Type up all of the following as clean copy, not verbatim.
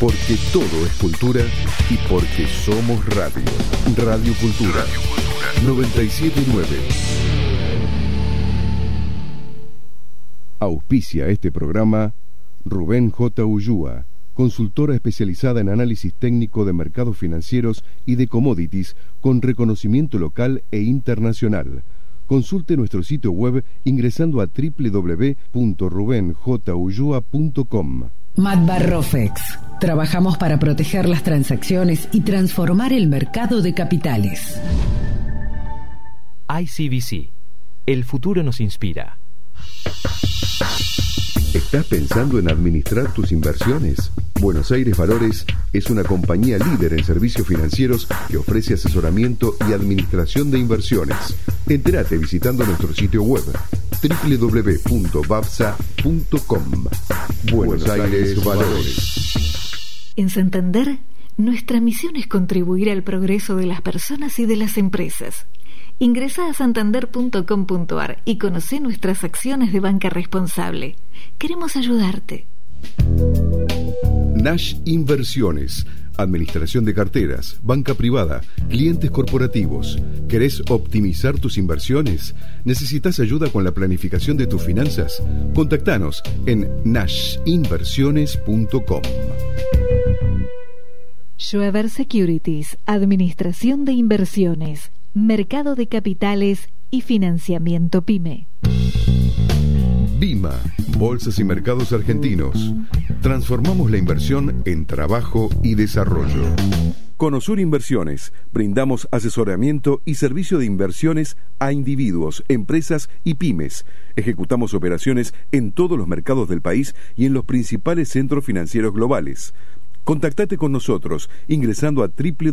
Porque todo es cultura y porque somos radio. Radio Cultura 97.9. Auspicia este programa Rubén J. Ullúa, consultora especializada en análisis técnico de mercados financieros y de commodities con reconocimiento local e internacional. Consulte nuestro sitio web ingresando a www.rubenjullua.com. Matbar Rofex. Trabajamos para proteger las transacciones y transformar el mercado de capitales. ICBC. El futuro nos inspira. ¿Estás pensando en administrar tus inversiones? Buenos Aires Valores es una compañía líder en servicios financieros que ofrece asesoramiento y administración de inversiones. Entérate visitando nuestro sitio web www.bavsa.com. Buenos Aires Valores. En Santander, nuestra misión es contribuir al progreso de las personas y de las empresas. Ingresá a santander.com.ar y conocé nuestras acciones de banca responsable. Queremos ayudarte. Nash Inversiones, administración de carteras, banca privada, clientes corporativos. ¿Querés optimizar tus inversiones? ¿Necesitas ayuda con la planificación de tus finanzas? Contactanos en nashinversiones.com. Schweber Securities, administración de inversiones, mercado de capitales y financiamiento PYME. BIMA, Bolsas y Mercados Argentinos. Transformamos la inversión en trabajo y desarrollo. Conosur Inversiones. Brindamos asesoramiento y servicio de inversiones a individuos, empresas y pymes. Ejecutamos operaciones en todos los mercados del país y en los principales centros financieros globales. Contactate con nosotros ingresando a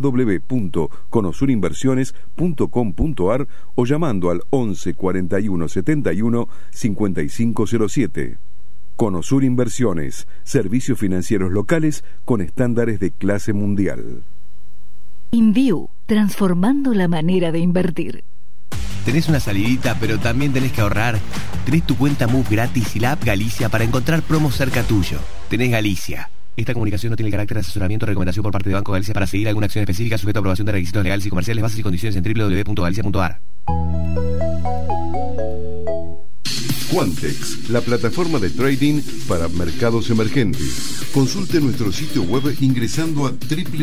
www.conosurinversiones.com.ar o llamando al 11 41 71 5507. Conosur Inversiones, servicios financieros locales con estándares de clase mundial. InView, transformando la manera de invertir. ¿Tenés una salidita pero también tenés que ahorrar? Tenés tu cuenta Move gratis y la app Galicia para encontrar promos cerca tuyo. Tenés Galicia. Esta comunicación no tiene el carácter de asesoramiento o recomendación por parte de Banco Galicia para seguir alguna acción específica sujeta a aprobación de requisitos legales y comerciales, bases y condiciones en www.galicia.ar. Quantex, la plataforma de trading para mercados emergentes. Consulte nuestro sitio web ingresando a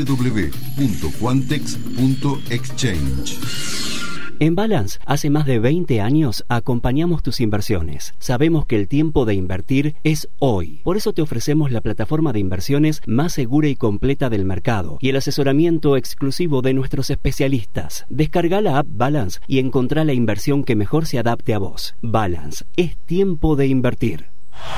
www.quantex.exchange. En Balance, hace más de 20 años acompañamos tus inversiones. Sabemos que el tiempo de invertir es hoy. Por eso te ofrecemos la plataforma de inversiones más segura y completa del mercado y el asesoramiento exclusivo de nuestros especialistas. Descarga la app Balance y encontrá la inversión que mejor se adapte a vos. Balance, es tiempo de invertir.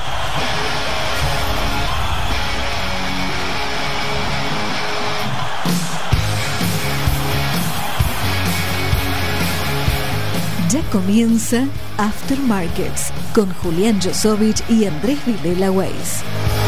Ya comienza After Markets con Julián Josovich y Andrés Vilela Weiss.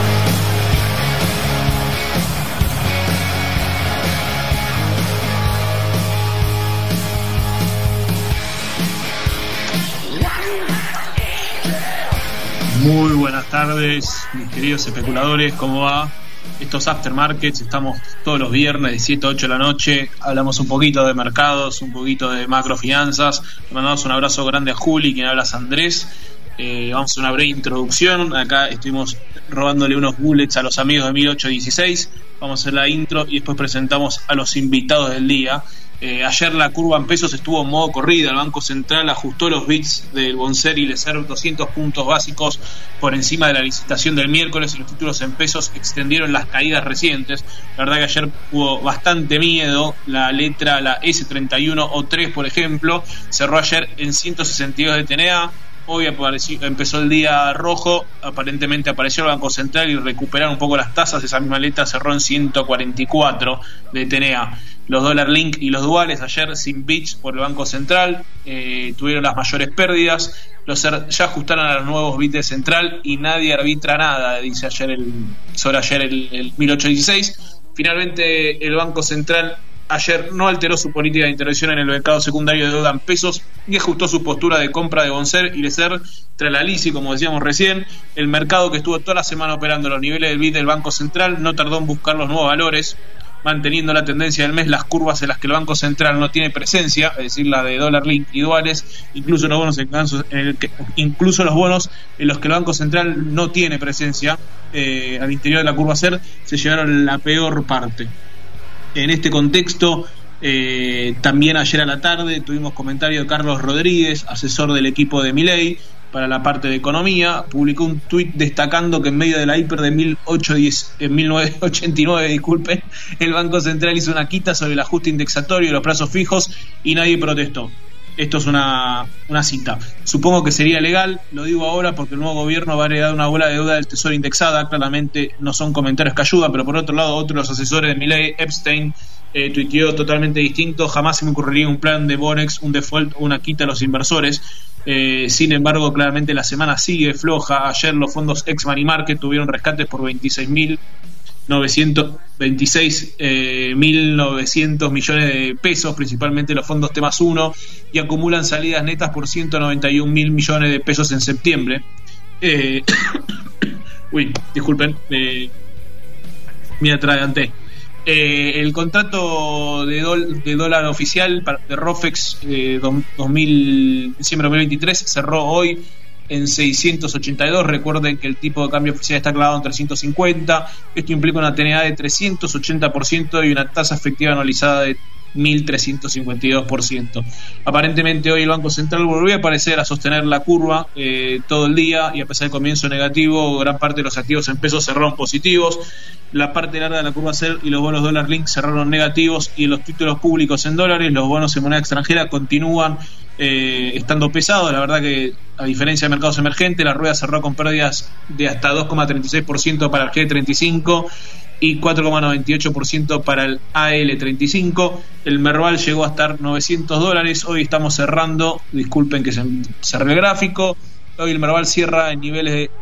Muy buenas tardes, mis queridos especuladores, ¿cómo va? Estos After Markets, estamos todos los viernes de 7 a 8 de la noche, hablamos un poquito de mercados, un poquito de macrofinanzas. Le mandamos un abrazo grande a Juli, quien habla es Andrés. Vamos a hacer una breve introducción. Acá estuvimos robándole unos bullets a los amigos de 1816. Vamos a hacer la intro y después presentamos a los invitados del día. Ayer la curva en pesos estuvo en modo corrida. El Banco Central ajustó los bits del Bonser y Leser 200 puntos básicos por encima de la licitación del miércoles, y los títulos en pesos extendieron las caídas recientes. La verdad que ayer hubo bastante miedo. La letra, la S31 o 3, por ejemplo, cerró ayer en 162 de TNA. Hoy empezó el día rojo, aparentemente apareció el Banco Central y recuperaron un poco las tasas. Esa misma letra cerró en 144 de TNA. Los dólar link y los duales ayer sin bits por el Banco Central tuvieron las mayores pérdidas. Los ya ajustaron a los nuevos bits de Central y nadie arbitra nada, dice ayer el 1816. Finalmente el Banco Central ayer no alteró su política de intervención en el mercado secundario de deuda en pesos y ajustó su postura de compra de Bonser y Lecer tras la LISI, como decíamos recién. El mercado, que estuvo toda la semana operando los niveles del BID del Banco Central, no tardó en buscar los nuevos valores, manteniendo la tendencia del mes. Las curvas en las que el Banco Central no tiene presencia, es decir, la de dólar link y duales, incluso los bonos incluso los bonos en los que el Banco Central no tiene presencia, al interior de la curva SER, se llevaron la peor parte. En este contexto, también ayer a la tarde tuvimos comentario de Carlos Rodríguez, asesor del equipo de Milei para la parte de economía. Publicó un tuit destacando que en medio de la hiper de 1989, el Banco Central hizo una quita sobre el ajuste indexatorio y los plazos fijos y nadie protestó. Esto es una cita. Supongo que sería legal, lo digo ahora porque el nuevo gobierno va a heredar una bola de deuda del Tesoro indexada. Claramente no son comentarios que ayudan, pero por otro lado, otro de los asesores de Milei, Epstein, tuiteó totalmente distinto: jamás se me ocurriría un plan de Bonex, un default o una quita a los inversores. Sin embargo, claramente la semana sigue floja. Ayer los fondos ex money market tuvieron rescates por 26.900 millones de pesos, principalmente los fondos T+1, y acumulan salidas netas por 191.000 millones de pesos en septiembre. Disculpen, me atraganté. El contrato de dólar oficial de ROFEX diciembre de 2023 cerró hoy en 682. Recuerden que el tipo de cambio oficial está clavado en 350. Esto implica una TNA de 380% y una tasa efectiva anualizada de 1.352%. Aparentemente hoy el Banco Central volvió a parecer a sostener la curva todo el día, y a pesar del comienzo negativo, gran parte de los activos en pesos cerraron positivos. La parte larga de la curva SER y los bonos dólar link cerraron negativos, y los títulos públicos en dólares, los bonos en moneda extranjera continúan estando pesados. La verdad que, a diferencia de mercados emergentes, la rueda cerró con pérdidas de hasta 2,36% para el G35 y 4,98% para el AL35. El Merval llegó a estar $900. Hoy estamos cerrando, disculpen que se cerré el gráfico, hoy el Merval cierra en niveles de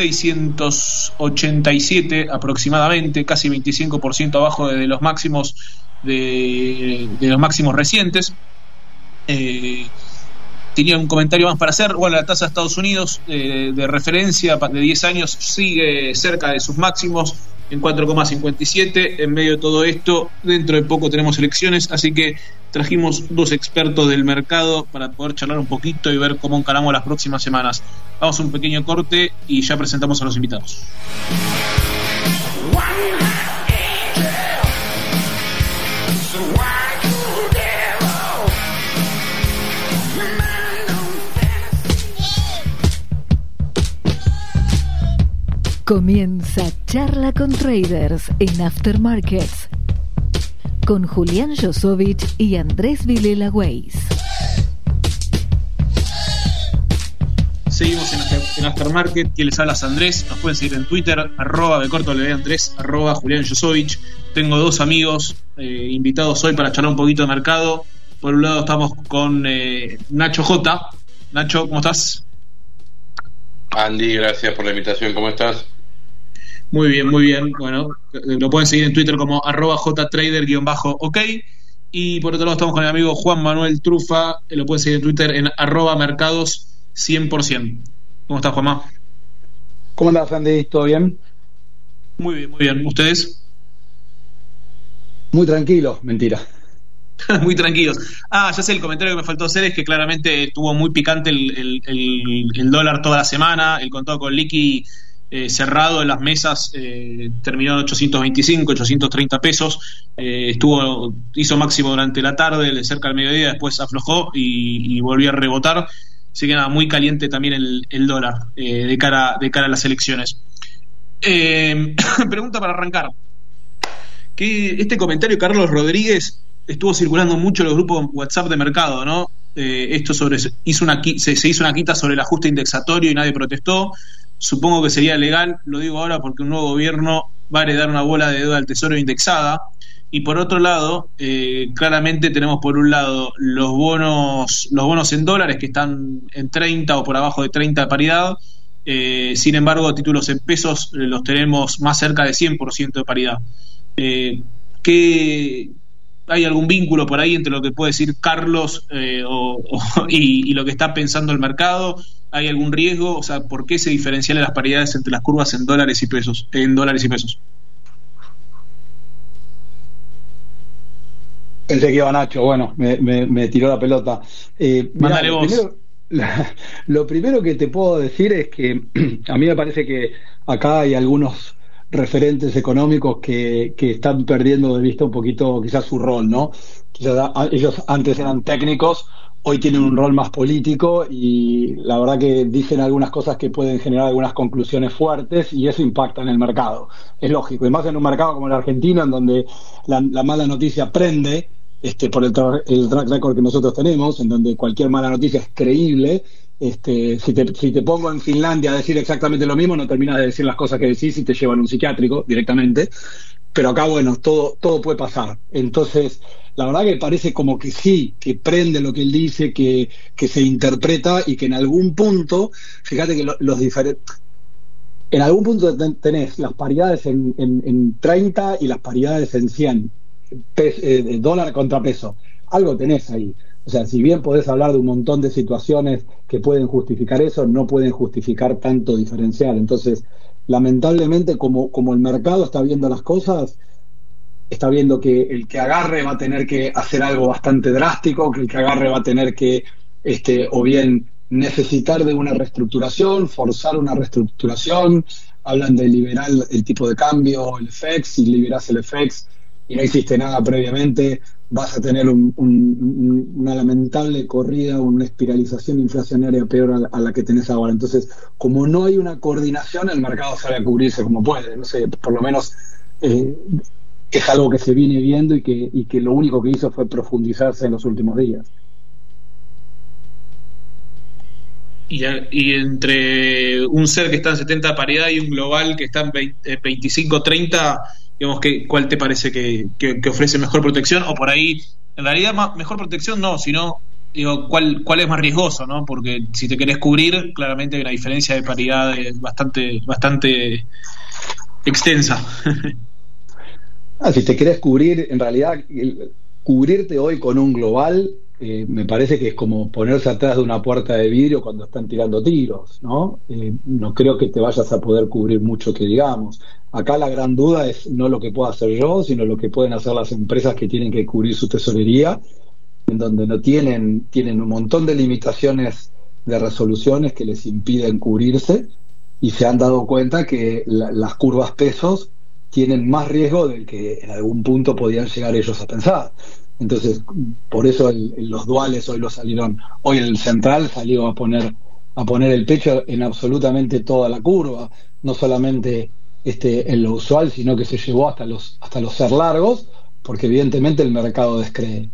687 aproximadamente, casi 25% abajo de los máximos de los máximos recientes. Tenía un comentario más para hacer. Bueno, la tasa de Estados Unidos de referencia de 10 años sigue cerca de sus máximos en 4,57. En medio de todo esto, dentro de poco tenemos elecciones, así que trajimos dos expertos del mercado para poder charlar un poquito y ver cómo encaramos las próximas semanas. Vamos a un pequeño corte y ya presentamos a los invitados. Comienza Charla con Traders en Aftermarkets con Julián Josovich y Andrés Vilela Weiss. Seguimos en Aftermarket. Quien les habla es Andrés. Nos pueden seguir en Twitter, @Andrés, @Julián Josovich. Tengo dos amigos invitados hoy para charlar un poquito de mercado. Por un lado estamos con Nacho J. Nacho, ¿cómo estás? Andy, gracias por la invitación. ¿Cómo estás? Muy bien, muy bien. Bueno, lo pueden seguir en Twitter como @JTrader_OK. Y por otro lado estamos con el amigo Juan Manuel Trufa. Lo pueden seguir en Twitter en @mercados100%. ¿Cómo estás, Juanma? ¿Cómo andás, Andy? ¿Todo bien? Muy bien, muy bien. ¿Ustedes? Muy tranquilo, mentira. Muy tranquilos. Ya sé, el comentario que me faltó hacer es que claramente estuvo muy picante el dólar toda la semana. El contado con liqui cerrado en las mesas terminó en 825, 830 pesos. Hizo máximo durante la tarde, de cerca del mediodía, después aflojó y volvió a rebotar. Así que nada, muy caliente también el dólar de cara a las elecciones. Pregunta para arrancar. Que este comentario, Carlos Rodríguez, estuvo circulando mucho en los grupos WhatsApp de mercado, ¿no? Esto sobre se hizo una quita sobre el ajuste indexatorio y nadie protestó. Supongo que sería legal, lo digo ahora porque un nuevo gobierno va a heredar una bola de deuda del Tesoro indexada. Y por otro lado, claramente tenemos por un lado los bonos en dólares que están en 30 o por abajo de 30 de paridad. Sin embargo, títulos en pesos los tenemos más cerca de 100% de paridad. ¿Qué ¿hay algún vínculo por ahí entre lo que puede decir Carlos y lo que está pensando el mercado? ¿Hay algún riesgo? O sea, ¿por qué se diferencian las paridades entre las curvas en dólares y pesos? Pensé que iba Nacho, bueno, me tiró la pelota. Mándale vos. Lo primero que te puedo decir es que a mí me parece que acá hay algunos referentes económicos que están perdiendo de vista un poquito quizás su rol, ¿no? Quizás ellos antes eran técnicos, hoy tienen un rol más político y la verdad que dicen algunas cosas que pueden generar algunas conclusiones fuertes y eso impacta en el mercado. Es lógico, y más en un mercado como el argentino, en donde la mala noticia prende por el track record que nosotros tenemos, en donde cualquier mala noticia es creíble. Si te pongo en Finlandia a decir exactamente lo mismo, no terminas de decir las cosas que decís y te llevan a un psiquiátrico directamente. Pero acá, bueno, todo puede pasar. Entonces, la verdad que parece como que sí, que prende lo que él dice, que se interpreta y que en algún punto, fíjate que los diferentes... En algún punto tenés las paridades en 30 y las paridades en 100, dólar contra peso. Algo tenés ahí. O sea, si bien podés hablar de un montón de situaciones que pueden justificar eso, no pueden justificar tanto diferencial. Entonces, lamentablemente, como el mercado está viendo las cosas, está viendo que el que agarre va a tener que hacer algo bastante drástico, que el que agarre va a tener que, o bien necesitar de una reestructuración, forzar una reestructuración. Hablan de liberar el tipo de cambio, el FX, si liberás el FX y no hiciste nada previamente, vas a tener una lamentable corrida, una espiralización inflacionaria peor a la que tenés ahora. Entonces, como no hay una coordinación, el mercado sale a cubrirse como puede. No sé, por lo menos es algo que se viene viendo y que lo único que hizo fue profundizarse en los últimos días. Y entre un ser que está en 70 paridad y un global que está en 25-30, digamos, ¿cuál te parece que ofrece mejor protección? O por ahí, en realidad mejor protección no, sino digo, ¿cuál es más riesgoso, ¿no? Porque si te querés cubrir, claramente hay una diferencia de paridad bastante extensa. Si te querés cubrir, en realidad cubrirte hoy con un global me parece que es como ponerse atrás de una puerta de vidrio cuando están tirando tiros, ¿no? No creo que te vayas a poder cubrir mucho, que digamos. Acá la gran duda es no lo que pueda hacer yo, sino lo que pueden hacer las empresas que tienen que cubrir su tesorería, en donde no tienen un montón de limitaciones de resoluciones que les impiden cubrirse, y se han dado cuenta que las curvas pesos tienen más riesgo del que en algún punto podían llegar ellos a pensar. Entonces, por eso los duales hoy hoy el central salió a poner el pecho en absolutamente toda la curva, no solamente en lo usual, sino que se llevó hasta los ser largos, porque evidentemente el mercado descree.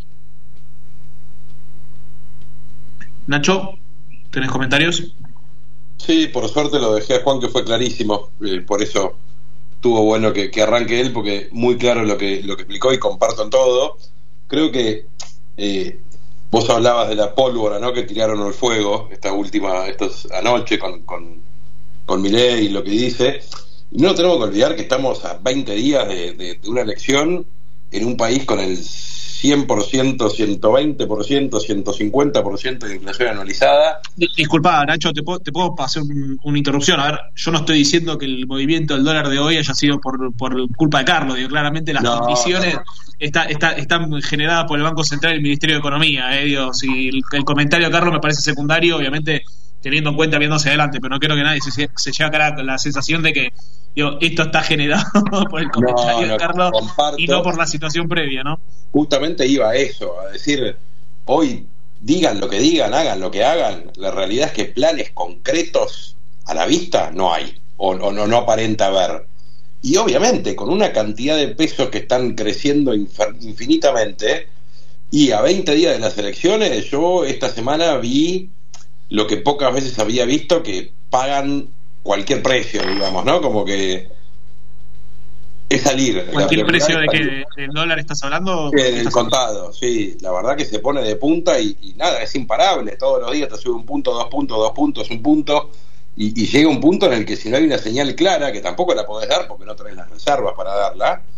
Nacho, ¿tenés comentarios? Sí, por suerte lo dejé a Juan, que fue clarísimo, por eso estuvo bueno que arranque él, porque muy claro lo que explicó y comparto en todo. Creo que vos hablabas de la pólvora, ¿no?, que tiraron al fuego estos anoche con Milei y lo que dice. Y no tenemos que olvidar que estamos a 20 días de una elección en un país con el 100%, 120%, 150% de inflación anualizada. Disculpa, Nacho, te puedo hacer una interrupción. A ver, yo no estoy diciendo que el movimiento del dólar de hoy haya sido por culpa de Carlos. Digo, claramente las condiciones están generadas por el Banco Central y el Ministerio de Economía. Si el comentario de Carlos me parece secundario, obviamente teniendo en cuenta, viendo hacia adelante, pero no quiero que nadie se lleve acá la sensación de que esto está generado por el comentario de Carlos y no por la situación previa, ¿no? Justamente iba a eso, a decir, hoy digan lo que digan, hagan lo que hagan, la realidad es que planes concretos a la vista no hay, o no aparenta haber. Y obviamente con una cantidad de pesos que están creciendo infinitamente, y a 20 días de las elecciones, yo esta semana vi lo que pocas veces había visto, que pagan cualquier precio, digamos, ¿no? Como que es salir. ¿Cualquier precio de qué? ¿Del dólar estás hablando? Del contado, sí. La verdad que se pone de punta y nada, es imparable. Todos los días te sube un punto, 2 puntos, 2 puntos, un punto, y llega un punto en el que si no hay una señal clara, que tampoco la podés dar porque no tenés las reservas para darla,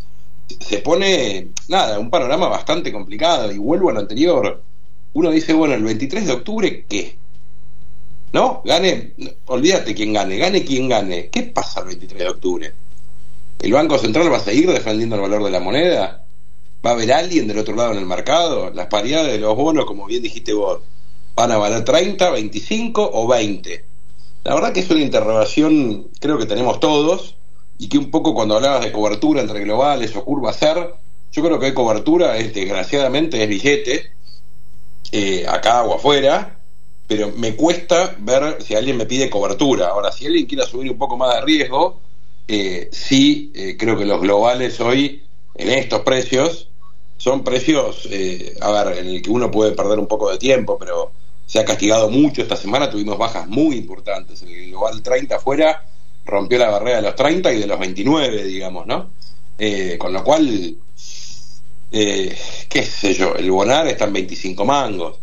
se pone, un panorama bastante complicado. Y vuelvo a lo anterior. Uno dice, bueno, el 23 de octubre, ¿qué? ¿No? Olvídate quién gane quien gane. ¿Qué pasa el 23 de octubre? ¿El Banco Central va a seguir defendiendo el valor de la moneda? ¿Va a haber alguien del otro lado en el mercado? Las paridades de los bonos, como bien dijiste vos, ¿van a valer 30, 25 o 20? La verdad que es una interrogación, creo que tenemos todos, y que un poco cuando hablabas de cobertura entre globales o curva SER, yo creo que hay cobertura, desgraciadamente es billete, acá o afuera, pero me cuesta ver si alguien me pide cobertura. Ahora, si alguien quiere asumir un poco más de riesgo, sí, creo que los globales hoy, en estos precios, son precios, en el que uno puede perder un poco de tiempo, pero se ha castigado mucho. Esta semana tuvimos bajas muy importantes. El global 30 afuera rompió la barrera de los 30 y de los 29, digamos, ¿no? Con lo cual, qué sé yo, el Bonar está en 25 mangos.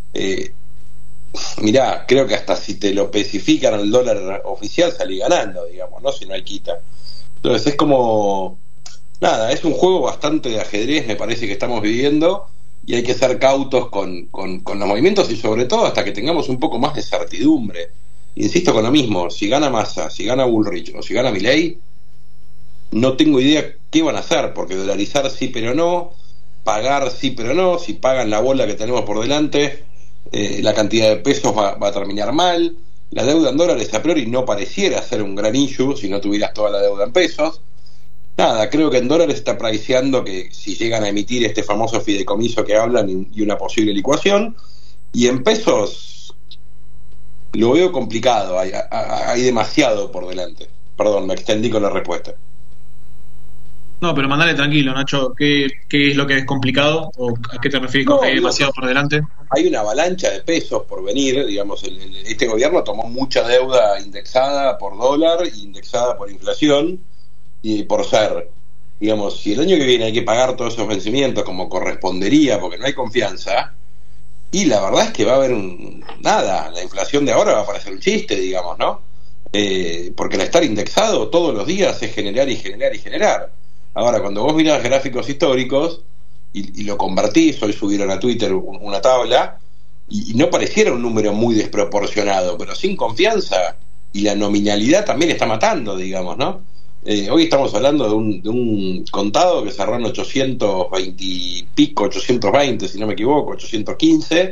Mirá, creo que hasta si te lo especifican al dólar oficial salí ganando, digamos, ¿no? Si no hay quita. Entonces es como, es un juego bastante de ajedrez, me parece, que estamos viviendo, y hay que ser cautos con los movimientos, y sobre todo hasta que tengamos un poco más de certidumbre. Insisto con lo mismo, si gana Massa, si gana Bullrich o si gana Milei, no tengo idea qué van a hacer, porque dolarizar sí pero no, pagar sí pero no. Si pagan la bola que tenemos por delante, la cantidad de pesos va a terminar mal. La deuda en dólares a priori no pareciera ser un gran issue si no tuvieras toda la deuda en pesos. Creo que en dólares está priceando que si llegan a emitir este famoso fideicomiso que hablan y una posible licuación, y en pesos lo veo complicado, hay demasiado por delante. Perdón, me extendí con la respuesta. No, pero mandale tranquilo, Nacho. ¿Qué es lo que es complicado? ¿O a qué te refieres con que hay demasiado por delante? Hay una avalancha de pesos por venir. Digamos, este gobierno tomó mucha deuda indexada por dólar, indexada por inflación y por SER. Digamos, si el año que viene hay que pagar todos esos vencimientos como correspondería, porque no hay confianza, y la verdad es que va a haber la inflación de ahora va a parecer un chiste, digamos, ¿no? Porque el estar indexado todos los días es generar y generar y generar. Ahora, cuando vos mirás gráficos históricos y lo convertís, hoy subieron a Twitter una tabla, y no pareciera un número muy desproporcionado, pero sin confianza, y la nominalidad también está matando, digamos, ¿no? Hoy estamos hablando de un contado que cerró en 820 y pico, 820 si no me equivoco, 815.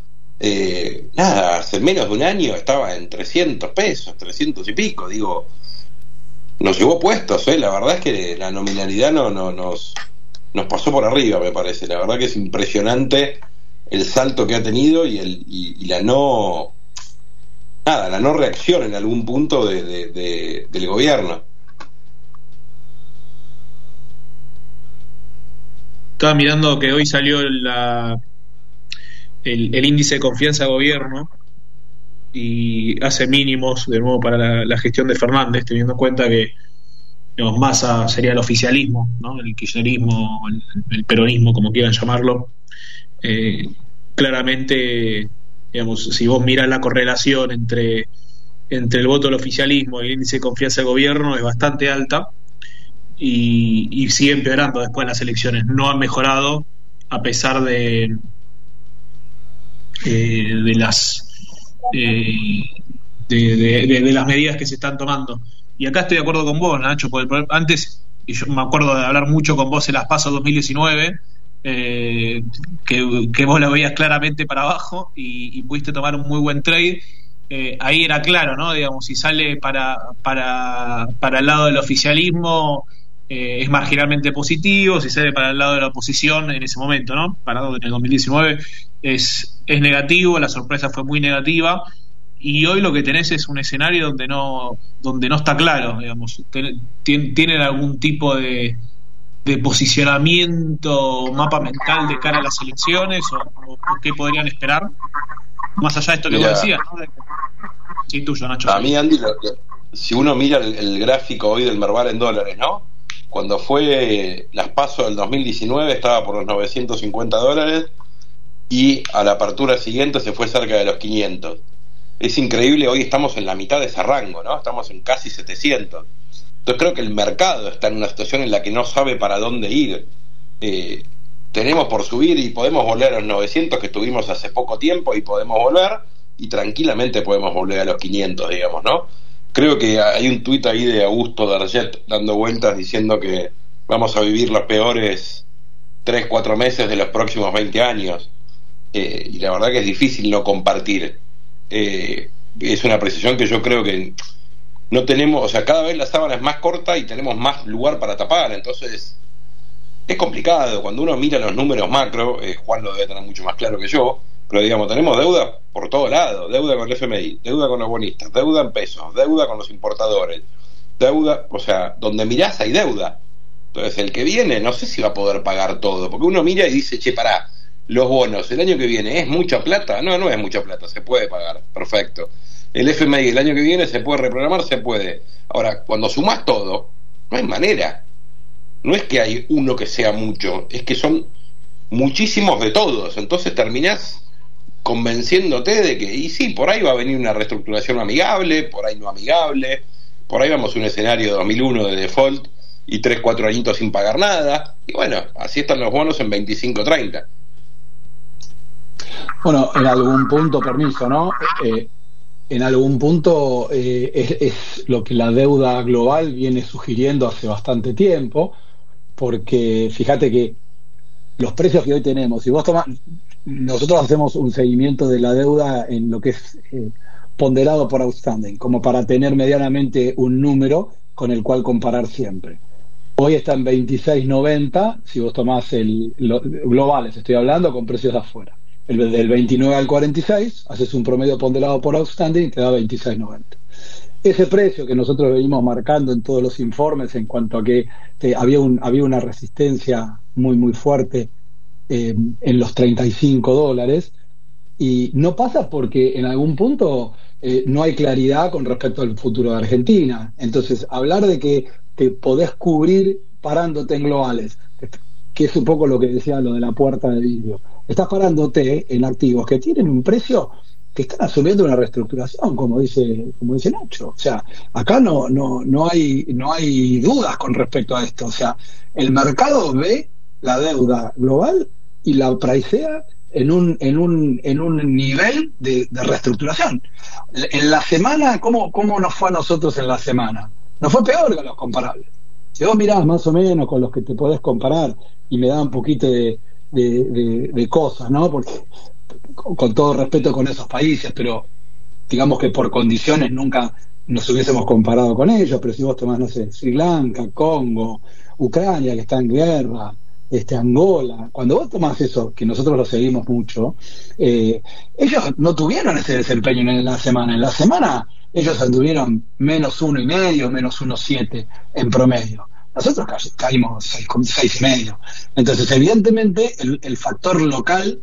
Hace menos de un año estaba en 300 pesos, 300 y pico, digo, nos llevó puestos, la verdad es que la nominalidad nos pasó por arriba, me parece. La verdad que es impresionante el salto que ha tenido y la no reacción en algún punto del gobierno. Estaba mirando que hoy salió el índice de confianza de gobierno y hace mínimos de nuevo para la gestión de Fernández, teniendo en cuenta que, digamos, Massa sería el oficialismo, ¿no? El kirchnerismo, el peronismo, como quieran llamarlo. Claramente, digamos, si vos mirás la correlación entre el voto del oficialismo y el índice de confianza del gobierno, es bastante alta. Y sigue empeorando después de las elecciones. No han mejorado a pesar de las medidas que se están tomando. Y acá estoy de acuerdo con vos, Nacho, porque antes, y yo me acuerdo de hablar mucho con vos en las PASO 2019, que vos la veías claramente para abajo y pudiste tomar un muy buen trade. Ahí era claro, ¿no? Digamos, si sale para el lado del oficialismo, es marginalmente positivo. Si sale para el lado de la oposición en ese momento, ¿no? Parado en el 2019, es negativo. La sorpresa fue muy negativa, y hoy lo que tenés es un escenario donde no está claro, digamos. ¿Tienen algún tipo de posicionamiento, mapa mental de cara a las elecciones, o qué podrían esperar más allá de esto que vos decías, ¿no? Sí, tuyo, Nacho. A mí, Andy, si uno mira el gráfico hoy del Merval en dólares, ¿no? Cuando fue las PASO del 2019 estaba por los $950, y a la apertura siguiente se fue cerca de los 500. Es increíble, hoy estamos en la mitad de ese rango, ¿no? Estamos en casi 700. Entonces creo que el mercado está en una situación en la que no sabe para dónde ir. Tenemos por subir y podemos volver a los 900 que tuvimos hace poco tiempo, y podemos volver, y tranquilamente podemos volver a los 500, digamos, ¿no? Creo que hay un tuit ahí de Augusto Darget dando vueltas diciendo que vamos a vivir los peores 3-4 meses de los próximos 20 años. Y la verdad que es difícil no compartir. Es una precisión que yo creo que no tenemos, o sea, cada vez la sábana es más corta y tenemos más lugar para tapar, entonces es complicado. Cuando uno mira los números macro, Juan lo debe tener mucho más claro que yo, pero digamos, tenemos deuda por todo lado, deuda con el FMI, deuda con los bonistas, deuda en pesos, deuda con los importadores, deuda, o sea, donde mirás hay deuda. Entonces el que viene no sé si va a poder pagar todo, porque uno mira y dice, che, pará, los bonos el año que viene ¿es mucha plata? No es mucha plata, se puede pagar, perfecto. El FMI el año que viene se puede reprogramar, se puede. Ahora, cuando sumás todo, no hay manera. No es que hay uno que sea mucho, es que son muchísimos de todos. Entonces terminás convenciéndote de que, y sí, por ahí va a venir una reestructuración amigable, por ahí no amigable, por ahí vamos a un escenario 2001 de default y 3-4 añitos sin pagar nada, y bueno, así están los bonos en 25-30. Bueno, en algún punto, permiso, ¿no? En algún punto es lo que la deuda global viene sugiriendo hace bastante tiempo, porque fíjate que los precios que hoy tenemos, si vos tomás, nosotros hacemos un seguimiento de la deuda en lo que es ponderado por outstanding, como para tener medianamente un número con el cual comparar siempre. Hoy está en 26.90, si vos tomás globales, estoy hablando, con precios de afuera. Del 29 al 46, haces un promedio ponderado por outstanding y te da 26.90. Ese precio que nosotros venimos marcando en todos los informes en cuanto a que había una resistencia muy muy fuerte en los $35, y no pasa porque en algún punto no hay claridad con respecto al futuro de Argentina. Entonces, hablar de que te podés cubrir parándote en globales, que es un poco lo que decía lo de la puerta de vidrio, estás parándote en activos que tienen un precio que están asumiendo una reestructuración, como dice Nacho. O sea, acá no hay dudas con respecto a esto. O sea, el mercado ve la deuda global y la pricea en un nivel de reestructuración. En la semana, ¿cómo nos fue a nosotros en la semana? Nos fue peor que a los comparables. Si vos mirás más o menos con los que te podés comparar, y me da un poquito de cosas, ¿no? Porque con todo respeto con esos países, pero digamos que por condiciones nunca nos hubiésemos comparado con ellos. Pero si vos tomás, no sé, Sri Lanka, Congo, Ucrania, que está en guerra, Angola, cuando vos tomás eso, que nosotros lo seguimos mucho, ellos no tuvieron ese desempeño en la semana. En la semana ellos anduvieron -1,5, -1,7 en promedio. Nosotros caímos 6,5. Entonces, evidentemente, el factor local,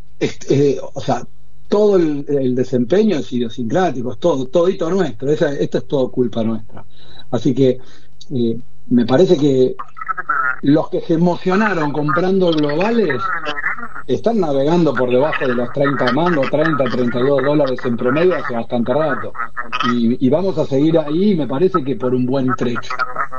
o sea, todo el desempeño es idiosincrático, es todito nuestro. Esto es todo culpa nuestra. Así que me parece que los que se emocionaron comprando globales están navegando por debajo de los 30 mangos, $32 en promedio hace bastante rato. Y vamos a seguir ahí, me parece que por un buen trecho.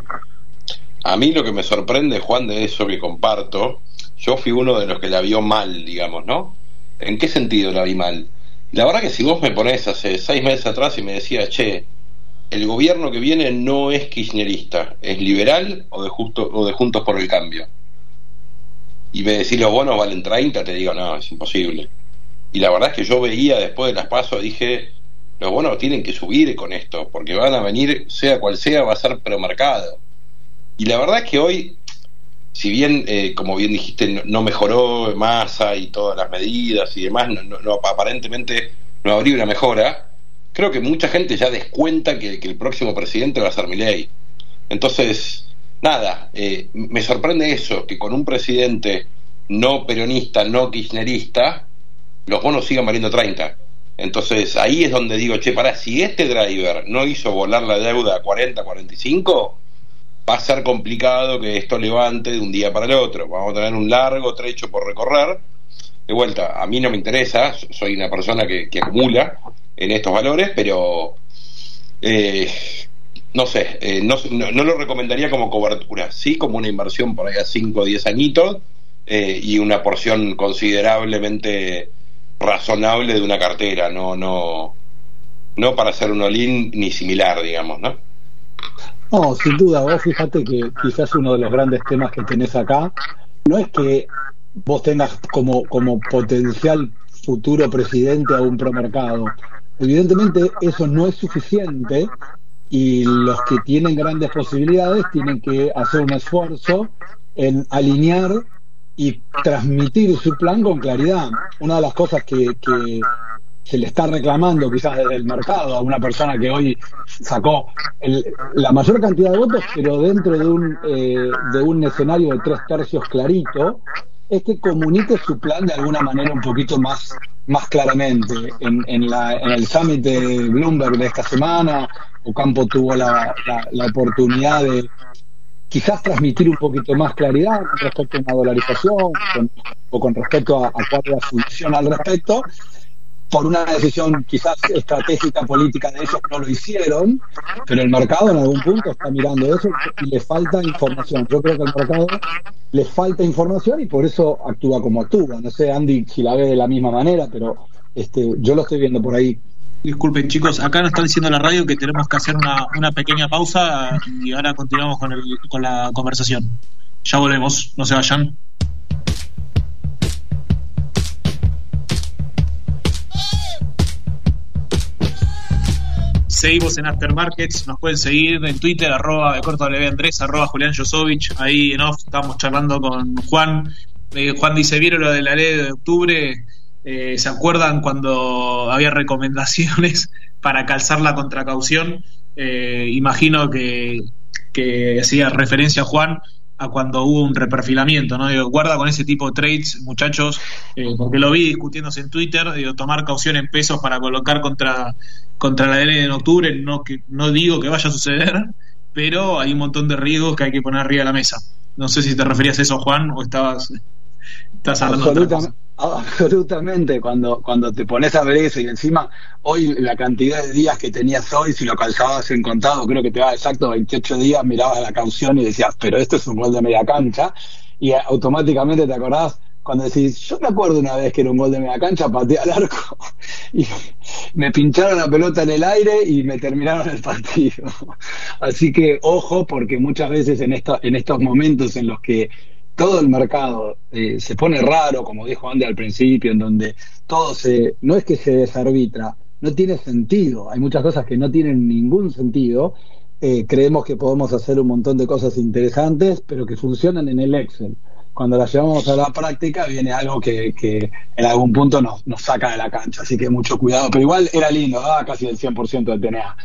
A mí lo que me sorprende, Juan, de eso que comparto, yo fui uno de los que la vio mal, digamos, ¿no? ¿En qué sentido la vi mal? La verdad que si vos me ponés hace 6 meses atrás y me decías, che, el gobierno que viene no es kirchnerista, es liberal o de Juntos por el Cambio, y me decís los bonos valen 30, te digo, no, es imposible. Y la verdad es que yo veía después de las PASO, dije, los bonos tienen que subir con esto, porque van a venir, sea cual sea, va a ser premercado. Y la verdad es que hoy, si bien, como bien dijiste, no mejoró Massa y todas las medidas y demás, aparentemente no habría una mejora, creo que mucha gente ya descuenta que el próximo presidente va a ser Milei. Entonces, nada, me sorprende eso, que con un presidente no peronista, no kirchnerista, los bonos sigan valiendo 30. Entonces, ahí es donde digo, che, pará, si este driver no hizo volar la deuda a 40, 45... va a ser complicado que esto levante de un día para el otro. Vamos a tener un largo trecho por recorrer. De vuelta, a mí no me interesa, soy una persona que acumula en estos valores, pero no sé, no lo recomendaría como cobertura, sí como una inversión por ahí a 5 o 10 añitos, y una porción considerablemente razonable de una cartera, no para hacer un all-in ni similar, digamos, ¿no? No, sin duda. Vos fíjate que quizás uno de los grandes temas que tenés acá no es que vos tengas como potencial futuro presidente a un promercado. Evidentemente eso no es suficiente, y los que tienen grandes posibilidades tienen que hacer un esfuerzo en alinear y transmitir su plan con claridad. Una de las cosas que se le está reclamando quizás desde el mercado a una persona que hoy sacó la mayor cantidad de votos, pero dentro de un escenario de 3/3 clarito, es que comunique su plan de alguna manera un poquito más claramente. En el summit de Bloomberg de esta semana, Ocampo tuvo la oportunidad de quizás transmitir un poquito más claridad con respecto a una dolarización o con respecto a cuál es la función al respecto. Por una decisión quizás estratégica política de ellos no lo hicieron, pero el mercado en algún punto está mirando eso y le falta información. Yo creo que al mercado le falta información y por eso actúa como actúa. No sé, Andy, si la ve de la misma manera, pero yo lo estoy viendo por ahí. Disculpen, chicos, acá nos están diciendo en la radio que tenemos que hacer una pequeña pausa y ahora continuamos con la conversación. Ya volvemos, no se vayan. Seguimos en Aftermarkets, nos pueden seguir en Twitter, @WAndrés, @Julián Josovich. Ahí en off estamos charlando con Juan. Juan dice, ¿vieron lo de la ley de octubre? ¿Se acuerdan cuando había recomendaciones para calzar la contracaución? Imagino que hacía referencia Juan a cuando hubo un reperfilamiento, ¿no? Digo, guarda con ese tipo de trades, muchachos, porque lo vi discutiéndose en Twitter. Digo, tomar caución en pesos para colocar contra la ley en octubre, no digo que vaya a suceder, pero hay un montón de riesgos que hay que poner arriba de la mesa. No sé si te referías a eso, Juan, o estás hablando de otra cosa. Absolutamente. Cuando te pones a ver eso, y encima hoy la cantidad de días que tenías hoy, si lo calzabas en contado, creo que te va exacto 28 días, mirabas la caución y decías, pero esto es un gol de media cancha, y automáticamente te acordás cuando decís, yo me acuerdo una vez que era un gol de media cancha, pateé al arco y me pincharon la pelota en el aire y me terminaron el partido. Así que ojo, porque muchas veces en estos momentos en los que todo el mercado se pone raro, como dijo Andy al principio, en donde todo no es que se desarbitra, no tiene sentido, hay muchas cosas que no tienen ningún sentido. Creemos que podemos hacer un montón de cosas interesantes, pero que funcionan en el Excel. Cuando las llevamos a la práctica viene algo que en algún punto nos saca de la cancha, así que mucho cuidado. Pero igual era lindo, casi el 100% de TNA.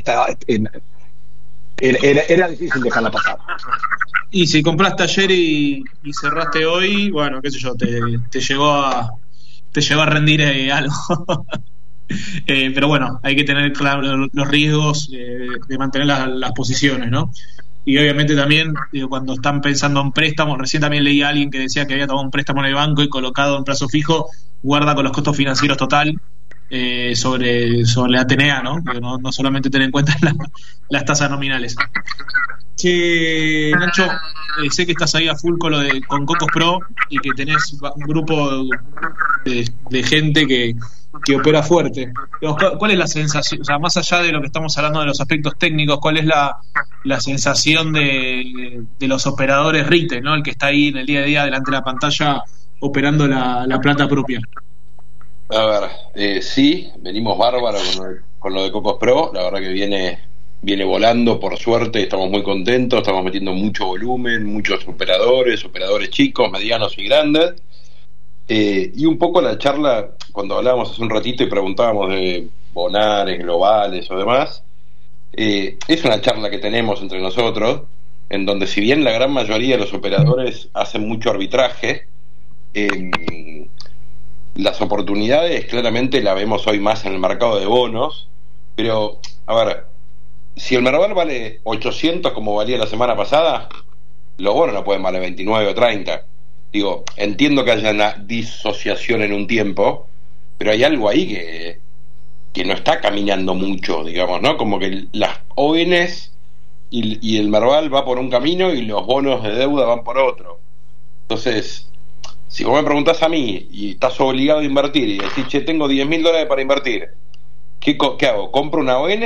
Era difícil dejarla pasar. Y si compraste ayer y cerraste hoy, bueno, qué sé yo, te llegó a rendir algo. Pero bueno, hay que tener claro los riesgos de mantener las posiciones, ¿no? Y obviamente también, cuando están pensando en préstamos, recién también leí a alguien que decía que había tomado un préstamo en el banco y colocado en plazo fijo, guarda con los costos financieros total sobre la TNA, ¿no? No solamente tener en cuenta las tasas nominales. Che, Nacho, sé que estás ahí a full con Cocos Pro y que tenés un grupo de gente que opera fuerte. ¿Cuál es la sensación? O sea, más allá de lo que estamos hablando de los aspectos técnicos, ¿cuál es la sensación de los operadores retail, ¿no? El que está ahí en el día a día delante de la pantalla operando la plata propia. A ver, sí, venimos bárbaro con lo de Cocos Pro. La verdad que viene volando, por suerte, estamos muy contentos, estamos metiendo mucho volumen, muchos operadores chicos, medianos y grandes. Y un poco la charla, cuando hablábamos hace un ratito y preguntábamos de bonares, globales o demás, es una charla que tenemos entre nosotros, en donde si bien la gran mayoría de los operadores hacen mucho arbitraje, las oportunidades claramente la vemos hoy más en el mercado de bonos. Pero, a ver, si el Merval vale 800 como valía la semana pasada, los bonos no pueden valer 29 o 30. Digo, entiendo que haya una disociación en un tiempo, pero hay algo ahí que no está caminando mucho, digamos, ¿no? Como que las ONs y el Merval va por un camino y los bonos de deuda van por otro. Entonces, si vos me preguntás a mí y estás obligado a invertir y decís, che, tengo $10.000 para invertir, ¿qué hago? ¿Compro una ON?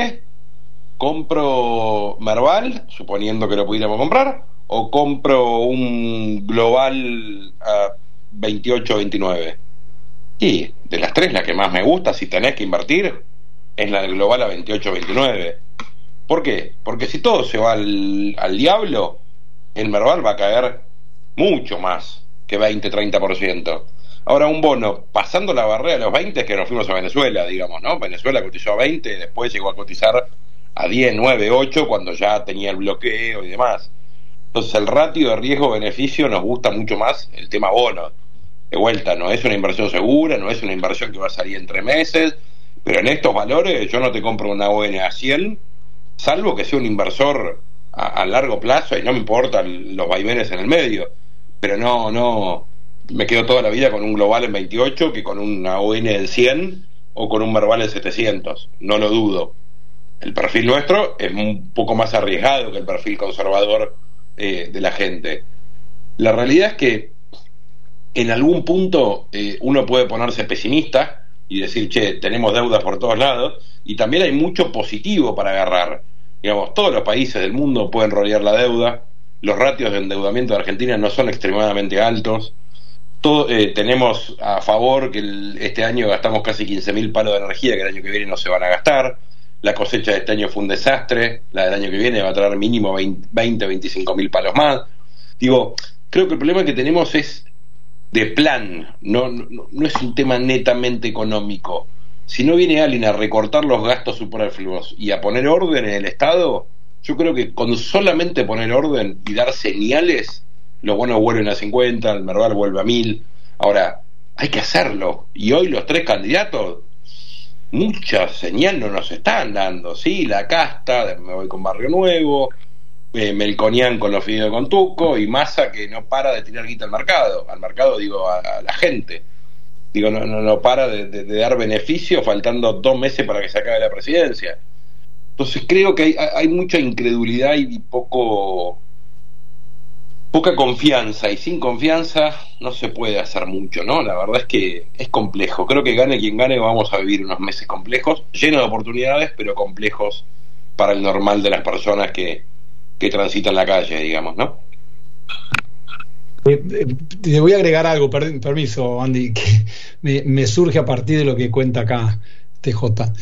¿Compro Merval, suponiendo que lo pudiéramos comprar? ¿O compro un global a 28, 29? Y de las tres, la que más me gusta, si tenés que invertir, es la del global a 28, 29. ¿Por qué? Porque si todo se va al diablo, el Merval va a caer mucho más que 20, 30%. Ahora, un bono pasando la barrera de los 20 es que nos fuimos a Venezuela, digamos, ¿no? Venezuela cotizó a 20, después llegó a cotizar a 10, 9, 8 cuando ya tenía el bloqueo y demás. Entonces el ratio de riesgo-beneficio nos gusta mucho más el tema bono. De vuelta, no es una inversión segura, no es una inversión que va a salir en 3 meses, pero en estos valores yo no te compro una ON a 100, salvo que sea un inversor a largo plazo y no me importan los vaivenes en el medio, pero no me quedo toda la vida con un global en 28 que con una ON en 100 o con un Merval en 700, no lo dudo. El perfil nuestro es un poco más arriesgado que el perfil conservador de la gente. La realidad es que en algún punto uno puede ponerse pesimista y decir, che, tenemos deudas por todos lados, y también hay mucho positivo para agarrar. Digamos, todos los países del mundo pueden rodear la deuda, los ratios de endeudamiento de Argentina no son extremadamente altos, tenemos a favor que este año gastamos casi 15.000 palos de energía que el año que viene no se van a gastar. La cosecha de este año fue un desastre, la del año que viene va a traer mínimo 25.000 palos más. Digo, creo que el problema que tenemos es de plan, no es un tema netamente económico. Si no viene alguien a recortar los gastos superfluos y a poner orden en el Estado, yo creo que con solamente poner orden y dar señales, los bonos vuelven a 50, el Merval vuelve a 1.000. Ahora, hay que hacerlo, y hoy los tres candidatos muchas señales no nos están dando. Sí, la casta, me voy con Barrio Nuevo, Melconian con los fideos con Tuco, y Massa que no para de tirar guita al mercado digo, a la gente, digo, no para de dar beneficio, faltando 2 meses para que se acabe la presidencia. Entonces creo que hay mucha incredulidad y poca confianza, y sin confianza no se puede hacer mucho, ¿no? La verdad es que es complejo. Creo que gane quien gane, vamos a vivir unos meses complejos, llenos de oportunidades, pero complejos para el normal de las personas que transitan la calle, digamos, ¿no? Te voy a agregar algo, permiso, Andy, que me surge a partir de lo que cuenta acá TJ.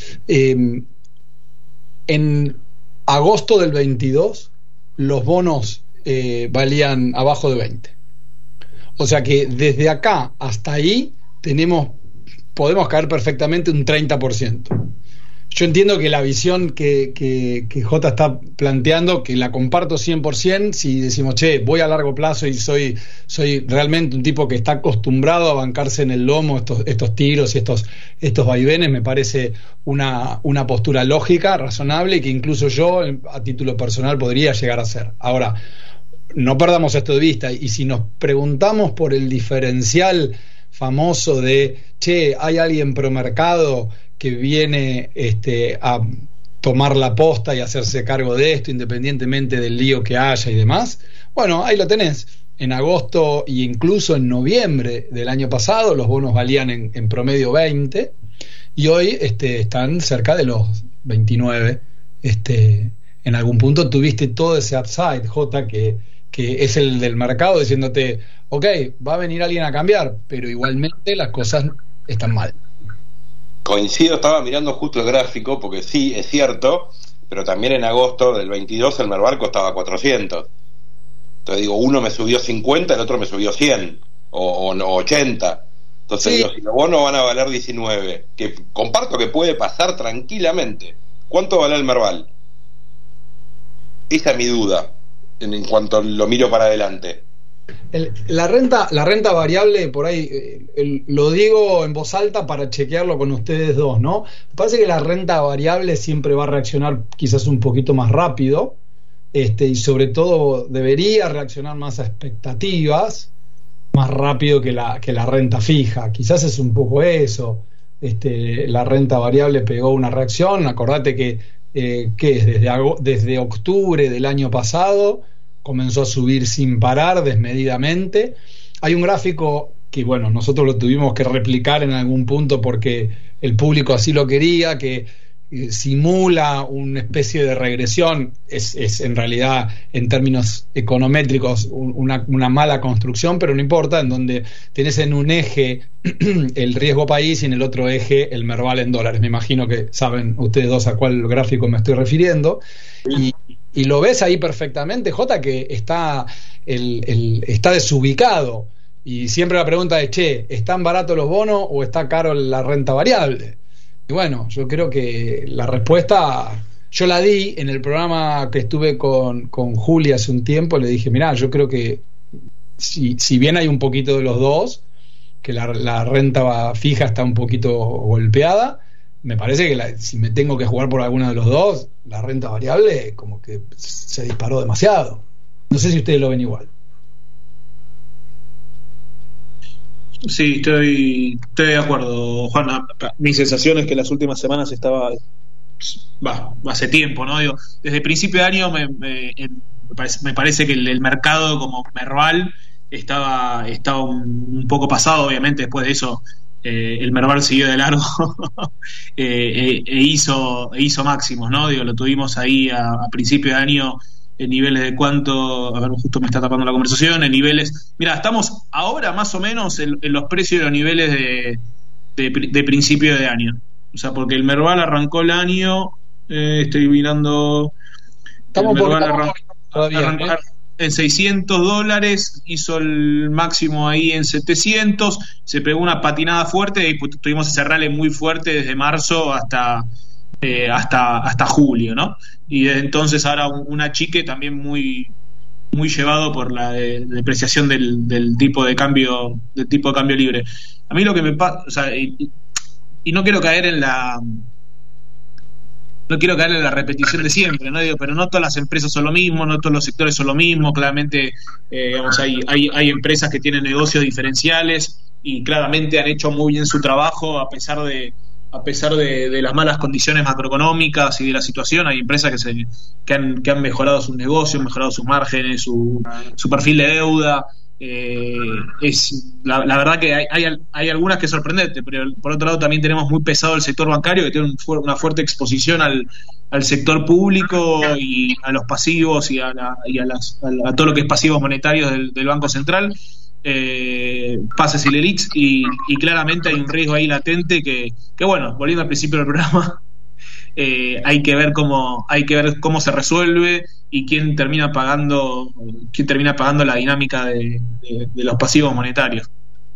En agosto del 22, los bonos valían abajo de 20. O sea que desde acá hasta ahí podemos caer perfectamente un 30%. Yo entiendo que la visión que J está planteando, que la comparto 100%, si decimos, che, voy a largo plazo y soy realmente un tipo que está acostumbrado a bancarse en el lomo estos tiros y estos vaivenes, me parece una postura lógica, razonable, y que incluso yo a título personal podría llegar a hacer. Ahora, no perdamos esto de vista, y si nos preguntamos por el diferencial famoso de, che, hay alguien promercado que viene a tomar la posta y hacerse cargo de esto independientemente del lío que haya y demás, bueno, ahí lo tenés. En agosto e incluso en noviembre del año pasado los bonos valían en promedio 20, y hoy están cerca de los 29. En algún punto tuviste todo ese upside, J, que es el del mercado diciéndote, ok, va a venir alguien a cambiar, pero igualmente las cosas están mal. Coincido, estaba mirando justo el gráfico, porque sí, es cierto, pero también en agosto del 22 el Merval costaba 400. Entonces digo, uno me subió 50, el otro me subió 100 o 80. Entonces sí, digo, si los bonos van a valer 19, que comparto que puede pasar tranquilamente, ¿cuánto vale el Merval? Esa es mi duda en cuanto lo miro para adelante. La renta variable, por ahí lo digo en voz alta para chequearlo con ustedes dos, ¿no? Me parece que la renta variable siempre va a reaccionar quizás un poquito más rápido, y sobre todo debería reaccionar más a expectativas, más rápido que la renta fija. Quizás es un poco eso. La renta variable pegó una reacción. Acordate que que es desde octubre del año pasado, comenzó a subir sin parar, desmedidamente. Hay un gráfico que, bueno, nosotros lo tuvimos que replicar en algún punto porque el público así lo quería, que simula una especie de regresión. Es en realidad, en términos econométricos, una mala construcción, pero no importa, en donde tenés en un eje el riesgo país y en el otro eje el Merval en dólares. Me imagino que saben ustedes dos a cuál gráfico me estoy refiriendo. Y lo ves ahí perfectamente, Jota, que está desubicado. Y siempre la pregunta es, ¿están baratos los bonos o está caro la renta variable? Y bueno, yo creo que la respuesta yo la di en el programa que estuve con Juli hace un tiempo. Le dije, mirá, yo creo que si bien hay un poquito de los dos, que la renta fija está un poquito golpeada, me parece que si me tengo que jugar por alguno de los dos, la renta variable como que se disparó demasiado. No sé si ustedes lo ven igual. Sí, estoy de acuerdo, Juan. Mi sensación es que las últimas semanas hace tiempo, ¿no? Digo, desde principio de año me parece que el mercado como Merval estaba un poco pasado. Obviamente después de eso el Merval siguió de largo e hizo máximos, ¿no? Digo, lo tuvimos ahí a principio de año en niveles de cuánto, a ver, justo me está tapando la conversación, en niveles, mira, estamos ahora más o menos en los precios de los niveles de principio de año, o sea, porque el Merval arrancó el año, estoy mirando, el Merval arrancó en $600, hizo el máximo ahí en 700, se pegó una patinada fuerte y tuvimos ese rally muy fuerte desde marzo hasta julio, ¿no? Y desde entonces ahora un achique también muy llevado por la depreciación del tipo de cambio libre. A mí lo que me pasa, o sea, y no quiero caer en la repetición de siempre, ¿no? Digo, pero no todas las empresas son lo mismo, no todos los sectores son lo mismo. Claramente, hay empresas que tienen negocios diferenciales y claramente han hecho muy bien su trabajo a pesar de las malas condiciones macroeconómicas y de la situación. Hay empresas que han mejorado sus negocios, mejorado sus márgenes, su perfil de deuda. La verdad que hay algunas que sorprendente, pero por otro lado también tenemos muy pesado el sector bancario, que tiene una fuerte exposición al sector público y a los pasivos y a todo lo que es pasivos monetarios del Banco Central. Pases y LELIQs, y claramente hay un riesgo ahí latente que bueno, volviendo al principio del programa, hay que ver cómo se resuelve y quién termina pagando la dinámica de los pasivos monetarios.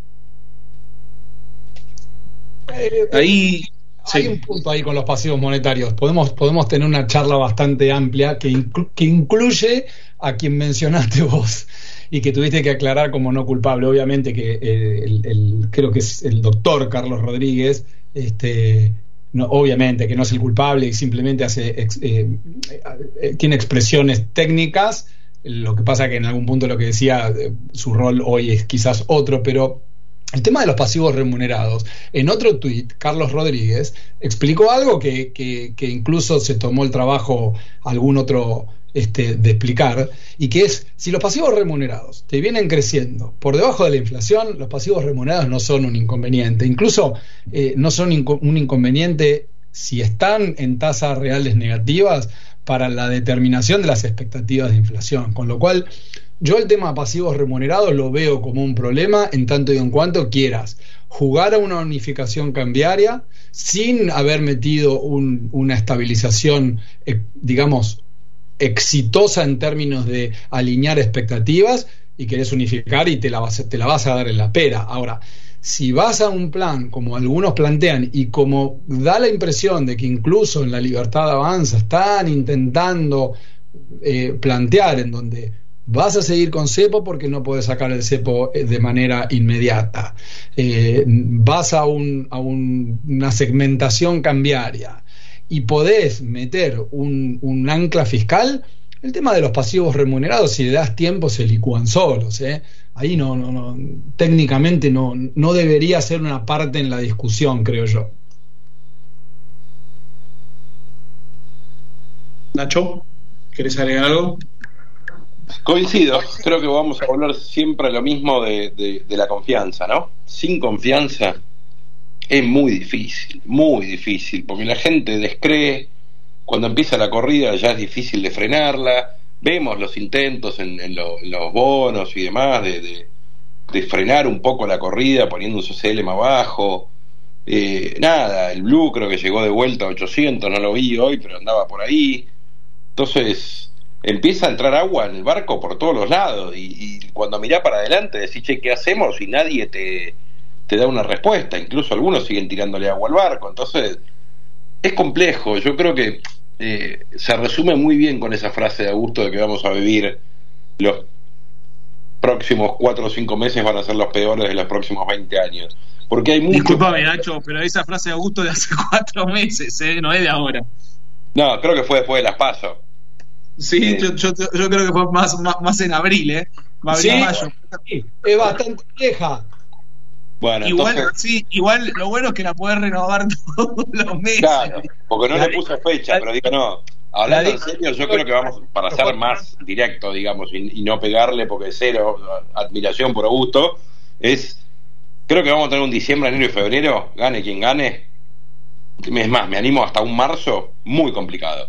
Hay un punto ahí con los pasivos monetarios. Podemos tener una charla bastante amplia que incluye a quien mencionaste vos y que tuviste que aclarar como no culpable. Obviamente que creo que es el doctor Carlos Rodríguez, no, obviamente que no es el culpable y simplemente tiene expresiones técnicas. Lo que pasa que en algún punto lo que decía, su rol hoy es quizás otro, pero el tema de los pasivos remunerados, en otro tuit, Carlos Rodríguez explicó algo que incluso se tomó el trabajo algún otro de explicar, y que es, si los pasivos remunerados te vienen creciendo por debajo de la inflación, los pasivos remunerados no son un inconveniente, incluso no son un inconveniente si están en tasas reales negativas para la determinación de las expectativas de inflación, con lo cual yo el tema de pasivos remunerados lo veo como un problema en tanto y en cuanto quieras jugar a una unificación cambiaria sin haber metido una estabilización, digamos, exitosa en términos de alinear expectativas, y querés unificar y te la vas a dar en la pera. Ahora, si vas a un plan como algunos plantean y como da la impresión de que incluso en la Libertad Avanza están intentando plantear, en donde vas a seguir con cepo porque no podés sacar el cepo de manera inmediata, vas a una segmentación cambiaria y podés meter un ancla fiscal, el tema de los pasivos remunerados, si le das tiempo, se licúan solos, ahí no técnicamente no debería ser una parte en la discusión, creo yo. Nacho, ¿querés agregar algo? Coincido, creo que vamos a volver siempre a lo mismo de la confianza, ¿no? Sin confianza es muy difícil, porque la gente descree, cuando empieza la corrida ya es difícil de frenarla, vemos los intentos en los bonos y demás de frenar un poco la corrida poniendo un CCL más bajo, el Blue creo que llegó de vuelta a 800, no lo vi hoy, pero andaba por ahí, entonces empieza a entrar agua en el barco por todos los lados y cuando mirá para adelante decís, che, ¿qué hacemos? Y nadie te da una respuesta, incluso algunos siguen tirándole agua al barco, entonces es complejo. Yo creo que se resume muy bien con esa frase de Augusto de que vamos a vivir los próximos 4 o 5 meses van a ser los peores de los próximos 20 años, porque hay mucho... Disculpame, Nacho, pero esa frase de Augusto de hace 4 meses, no es de ahora. No, creo que fue después de las PASO. Sí, yo creo que fue más en abril, Sí, mayo. Es bastante vieja. Bueno, igual, entonces, sí, igual lo bueno es que la podés renovar todos los meses. claro, porque no le puse fecha, pero digo, no, hablando en serio, yo creo que vamos para ser más directo, digamos, y no pegarle, porque cero admiración por Augusto, creo que vamos a tener un diciembre, enero y febrero, gane quien gane, es más, me animo hasta un marzo muy complicado,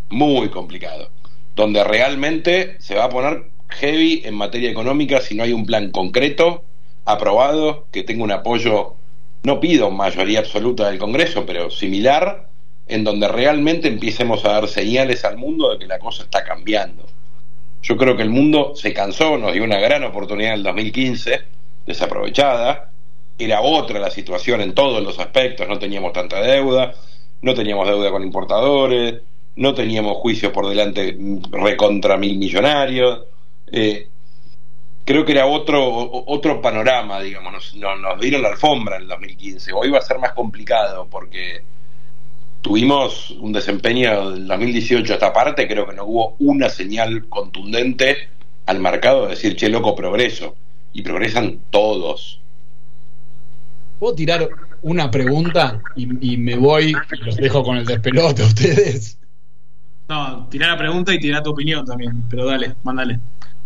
donde realmente se va a poner heavy en materia económica si no hay un plan concreto, aprobado, que tenga un apoyo, no pido mayoría absoluta del Congreso, pero similar, en donde realmente empecemos a dar señales al mundo de que la cosa está cambiando. Yo creo que el mundo se cansó, nos dio una gran oportunidad en el 2015, desaprovechada, era otra la situación en todos los aspectos, no teníamos tanta deuda, no teníamos deuda con importadores, no teníamos juicios por delante recontra 1.000 millonarios, creo que era otro panorama, digamos, nos dieron la alfombra en el 2015, hoy va a ser más complicado porque tuvimos un desempeño del 2018 hasta parte, creo que no hubo una señal contundente al mercado de decir, che, loco, progreso, y progresan todos. ¿Puedo tirar una pregunta y me voy y los dejo con el despelote a ustedes? No, tirá la pregunta y tirá tu opinión también, pero dale, mándale.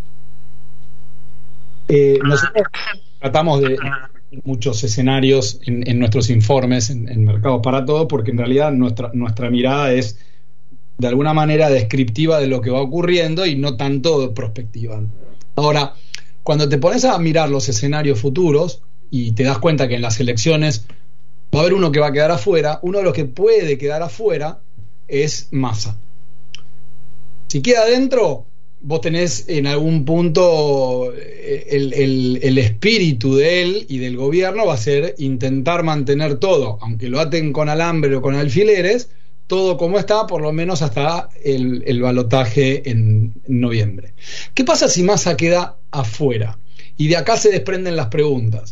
Nosotros tratamos de muchos escenarios en nuestros informes en Mercados para Todo, porque en realidad nuestra mirada es de alguna manera descriptiva de lo que va ocurriendo y no tanto prospectiva. Ahora, cuando te pones a mirar los escenarios futuros y te das cuenta que en las elecciones va a haber uno que va a quedar afuera, uno de los que puede quedar afuera es Massa. Si queda adentro, vos tenés en algún punto el espíritu de él y del gobierno va a ser intentar mantener todo, aunque lo aten con alambre o con alfileres, todo como está, por lo menos hasta el balotaje en noviembre. ¿Qué pasa si Massa queda afuera? Y de acá se desprenden las preguntas.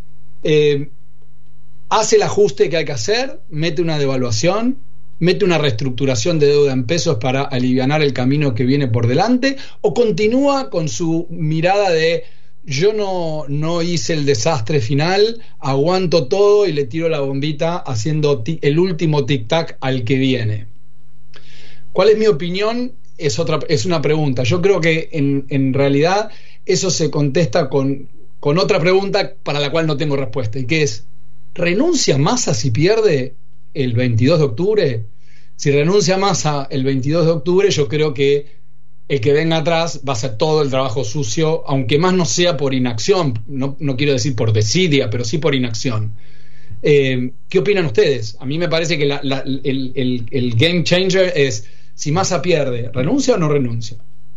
¿Hace el ajuste que hay que hacer? ¿Mete una devaluación? ¿Mete una reestructuración de deuda en pesos para alivianar el camino que viene por delante? ¿O continúa con su mirada de yo no hice el desastre final, aguanto todo y le tiro la bombita haciendo el último tic-tac al que viene? ¿Cuál es mi opinión? Es una pregunta. Yo creo que en realidad eso se contesta con otra pregunta para la cual no tengo respuesta, y que es, ¿renuncia Massa si pierde el 22 de octubre? Si renuncia Massa el 22 de octubre, yo creo que el que venga atrás va a hacer todo el trabajo sucio, aunque más no sea por inacción, no quiero decir por desidia, pero sí por inacción. ¿Qué opinan ustedes? A mí me parece que el game changer es, si Massa pierde, ¿renuncia o no renuncia?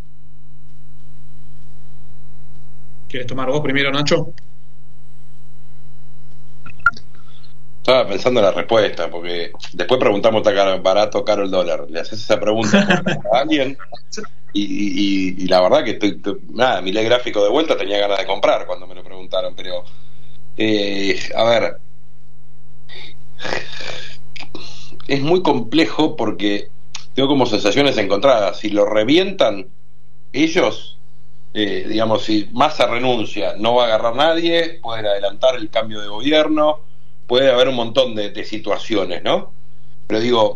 ¿Quieres tomar vos primero, Nacho? Estaba pensando en la respuesta, porque después preguntamos, ¿está barato o caro el dólar? Le haces esa pregunta a alguien y la verdad que miré el gráfico de vuelta, tenía ganas de comprar cuando me lo preguntaron, pero a ver, es muy complejo porque tengo como sensaciones encontradas. Si lo revientan ellos, digamos, si Massa renuncia, no va a agarrar nadie, pueden adelantar el cambio de gobierno, puede haber un montón de situaciones, ¿no? Pero digo,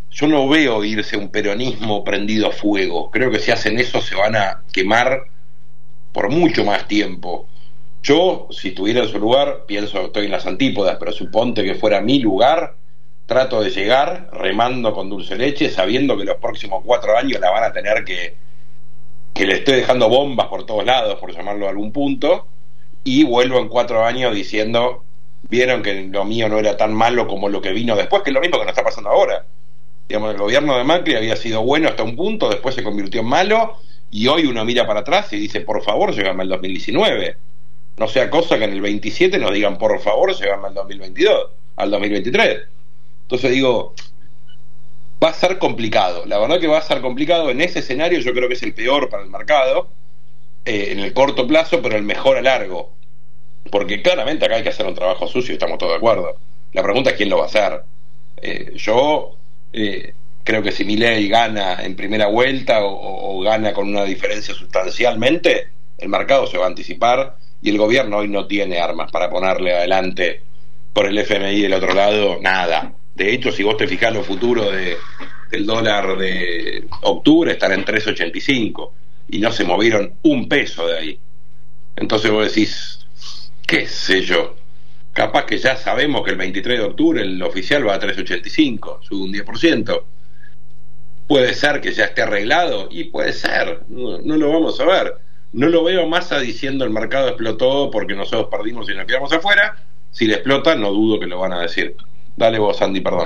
yo no veo irse un peronismo prendido a fuego. Creo que si hacen eso se van a quemar por mucho más tiempo. Yo, si estuviera en su lugar, pienso, estoy en las antípodas, pero suponte que fuera mi lugar, trato de llegar remando con dulce leche, sabiendo que los próximos 4 años la van a tener que le estoy dejando bombas por todos lados, por llamarlo a algún punto, y vuelvo en 4 años diciendo, vieron que lo mío no era tan malo como lo que vino después, que es lo mismo que nos está pasando ahora. Digamos, el gobierno de Macri había sido bueno hasta un punto, después se convirtió en malo, y hoy uno mira para atrás y dice, por favor, llegame al 2019. No sea cosa que en el 27 nos digan, por favor, llegame al 2022, al 2023. Entonces digo, va a ser complicado. La verdad que va a ser complicado. En ese escenario yo creo que es el peor para el mercado, en el corto plazo, pero el mejor a largo. Porque claramente acá hay que hacer un trabajo sucio, estamos todos de acuerdo. La pregunta es quién lo va a hacer. Yo creo que si Milei gana en primera vuelta o gana con una diferencia sustancialmente, el mercado se va a anticipar y el gobierno hoy no tiene armas para ponerle adelante por el FMI del otro lado, nada. De hecho, si vos te fijás los futuros del dólar de octubre, están en 3.85 y no se movieron un peso de ahí. Entonces vos decís, qué sé yo, capaz que ya sabemos que el 23 de octubre el oficial va a 3.85, sube un 10%. Puede ser que ya esté arreglado, y puede ser, no lo vamos a ver. No lo veo Massa diciendo el mercado explotó porque nosotros perdimos y nos quedamos afuera. Si le explota, no dudo que lo van a decir. Dale vos, Andy, perdón.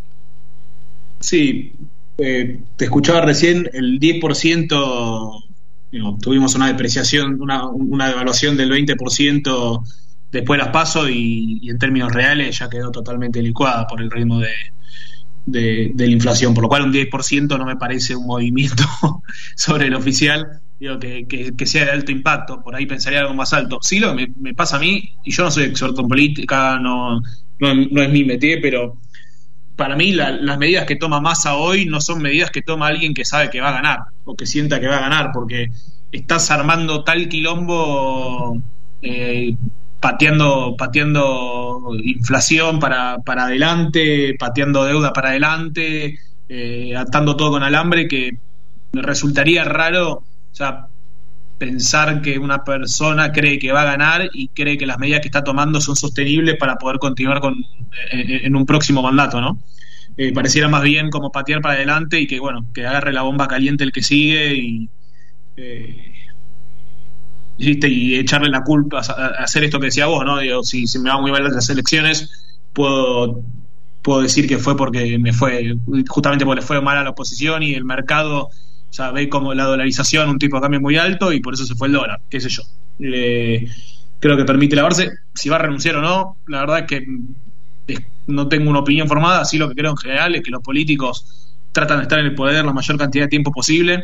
Sí, te escuchaba recién, el 10%, tuvimos una depreciación, una devaluación del 20% después de las PASO y en términos reales ya quedó totalmente licuada por el ritmo de la inflación, por lo cual un 10% no me parece un movimiento sobre el oficial, digo, que sea de alto impacto. Por ahí pensaría algo más alto. Sí, lo que me pasa a mí, y yo no soy experto en política, no es mi métier, pero para mí las medidas que toma Massa hoy no son medidas que toma alguien que sabe que va a ganar o que sienta que va a ganar, porque estás armando tal quilombo, pateando inflación para adelante, pateando deuda para adelante, atando todo con alambre, que me resultaría raro, o sea, pensar que una persona cree que va a ganar y cree que las medidas que está tomando son sostenibles para poder continuar en un próximo mandato, ¿no? Pareciera más bien como patear para adelante y que, bueno, que agarre la bomba caliente el que sigue y echarle la culpa a hacer esto que decía vos, ¿no? Digo, si me va muy mal las elecciones, puedo decir que fue porque justamente porque le fue mal a la oposición y el mercado, o sea, ve como la dolarización, un tipo de cambio muy alto y por eso se fue el dólar, qué sé yo. Creo que permite lavarse. Si va a renunciar o no, la verdad es que no tengo una opinión formada. Sí, lo que creo en general es que los políticos tratan de estar en el poder la mayor cantidad de tiempo posible.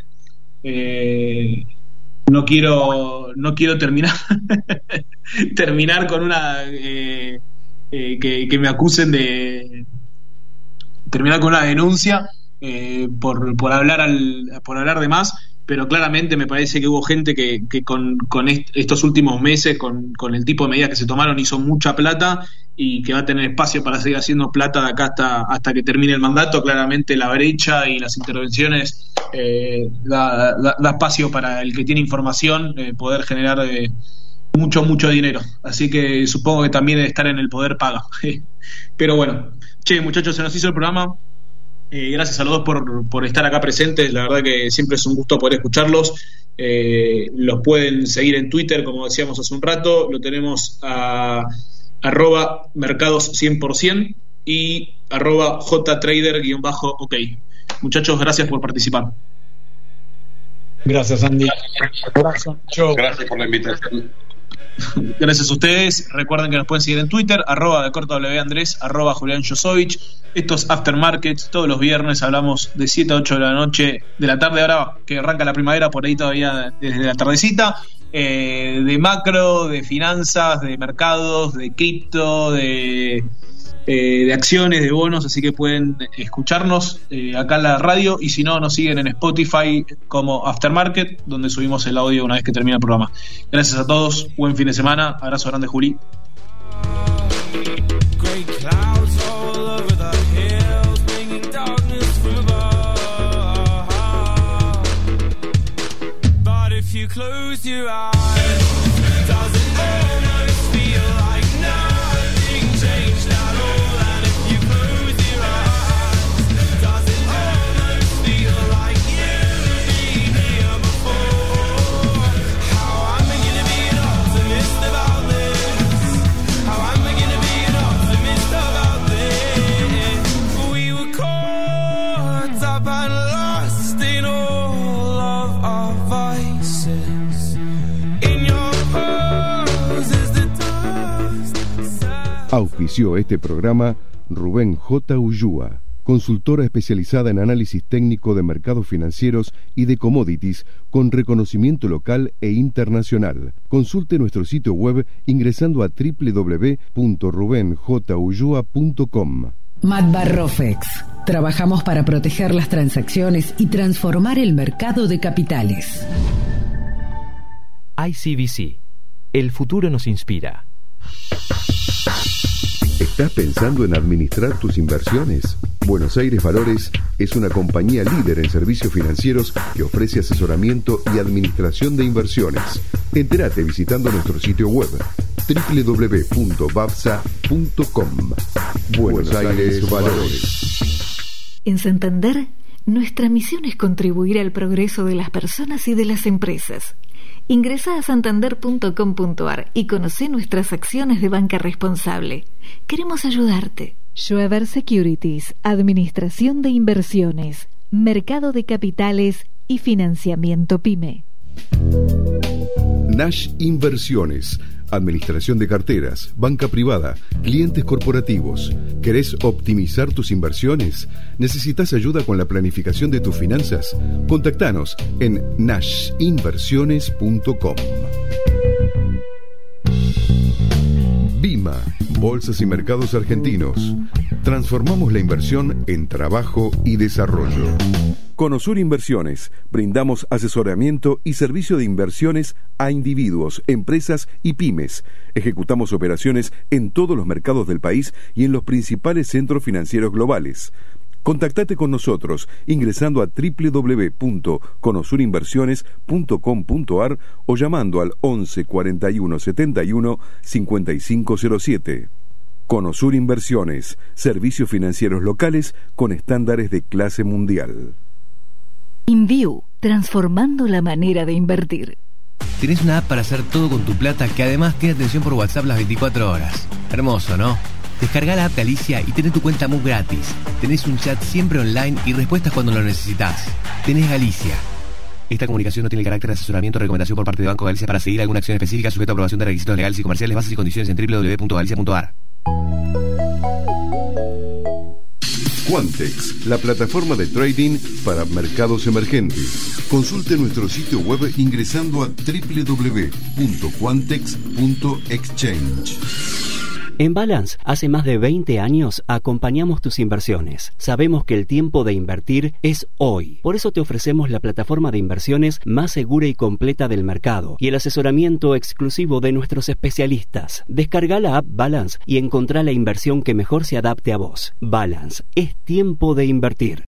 No quiero terminar con una que me acusen de terminar con una denuncia por hablar de más, pero claramente me parece que hubo gente que con estos últimos meses, con el tipo de medidas que se tomaron, hizo mucha plata y que va a tener espacio para seguir haciendo plata de acá hasta que termine el mandato. Claramente la brecha y las intervenciones da espacio para el que tiene información poder generar mucho dinero, así que supongo que también estar en el poder paga. Pero bueno, muchachos, se nos hizo el programa. Gracias a los dos por estar acá presentes. La verdad que siempre es un gusto poder escucharlos. Los pueden seguir en Twitter, como decíamos hace un rato. Lo tenemos a @mercados100% y @jtrader_ok. Muchachos, gracias por participar. Gracias, Andy. Gracias por la invitación. Gracias a ustedes. Recuerden que nos pueden seguir en Twitter, @decortaWandrés, @Julián Josovich. Estos Aftermarkets, todos los viernes hablamos de 7 a 8 de la noche, de la tarde, ahora que arranca la primavera, por ahí todavía desde la tardecita, de macro, de finanzas, de mercados, de cripto, de acciones, de bonos, así que pueden escucharnos acá en la radio, y si no, nos siguen en Spotify como Aftermarket, donde subimos el audio una vez que termina el programa. Gracias a todos, buen fin de semana, abrazo grande, Juli. Great clouds all over the hills, bringing darkness. close your eyes, does it almost feel like nothing changed at all? And if you close your eyes, does it almost feel like you've been here before? How am I gonna be an optimist about this? How am I gonna be an optimist about this? We were caught up and lost in all of our vices. In your poses the dust. Auspició este programa Rubén J. Ullúa, consultora especializada en análisis técnico de mercados financieros y de commodities con reconocimiento local e internacional. Consulte nuestro sitio web ingresando a www.rubenjullua.com. Matbarrofex. Trabajamos para proteger las transacciones y transformar el mercado de capitales. ICBC. El futuro nos inspira. ¿Estás pensando en administrar tus inversiones? Buenos Aires Valores es una compañía líder en servicios financieros que ofrece asesoramiento y administración de inversiones. Entérate visitando nuestro sitio web www.babsa.com. Buenos Aires Valores. En Santander, nuestra misión es contribuir al progreso de las personas y de las empresas. Ingresa a santander.com.ar y conoce nuestras acciones de banca responsable. Queremos ayudarte. Schweber Securities, Administración de Inversiones, Mercado de Capitales y Financiamiento PYME. Nash Inversiones, administración de carteras, banca privada, clientes corporativos. ¿Querés optimizar tus inversiones? ¿Necesitas ayuda con la planificación de tus finanzas? Contactanos en nashinversiones.com. BIMA, Bolsas y Mercados Argentinos. Transformamos la inversión en trabajo y desarrollo. Conosur Inversiones. Brindamos asesoramiento y servicio de inversiones a individuos, empresas y pymes. Ejecutamos operaciones en todos los mercados del país y en los principales centros financieros globales. Contactate con nosotros ingresando a www.conosurinversiones.com.ar o llamando al 11 41 71 5507. Conosur Inversiones, servicios financieros locales con estándares de clase mundial. InView, transformando la manera de invertir. Tenés una app para hacer todo con tu plata que además tiene atención por WhatsApp las 24 horas. Hermoso, ¿no? Descargá la app de Alicia y tenés tu cuenta MUF gratis. Tenés un chat siempre online y respuestas cuando lo necesitas. Tenés Galicia. Esta comunicación no tiene el carácter de asesoramiento o recomendación por parte de Banco Galicia para seguir alguna acción específica sujeta a aprobación de requisitos legales y comerciales, bases y condiciones en www.galicia.ar. Quantex, la plataforma de trading para mercados emergentes. Consulte nuestro sitio web ingresando a www.quantex.exchange. En Balance, hace más de 20 años acompañamos tus inversiones. Sabemos que el tiempo de invertir es hoy. Por eso te ofrecemos la plataforma de inversiones más segura y completa del mercado y el asesoramiento exclusivo de nuestros especialistas. Descarga la app Balance y encontrá la inversión que mejor se adapte a vos. Balance, es tiempo de invertir.